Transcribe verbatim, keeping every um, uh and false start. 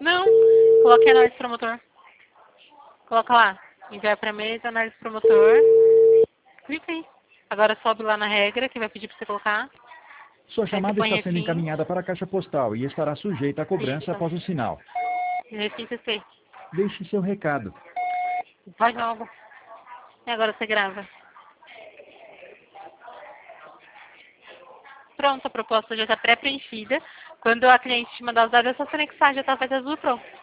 Não. Coloque análise promotor. Coloca lá. Enviar para mesa, análise promotor. Clica aí. Agora sobe lá na regra que vai pedir para você colocar. Sua Aí você chamada põe está sendo refim. encaminhada para a caixa postal e estará sujeita a cobrança Isso. após o sinal. Refim C C. Deixe seu recado. Vai logo. E agora você grava. Pronto, a proposta já está pré-preenchida. Quando a cliente te mandar os dados, é só você anexar, já está feita azul, pronto.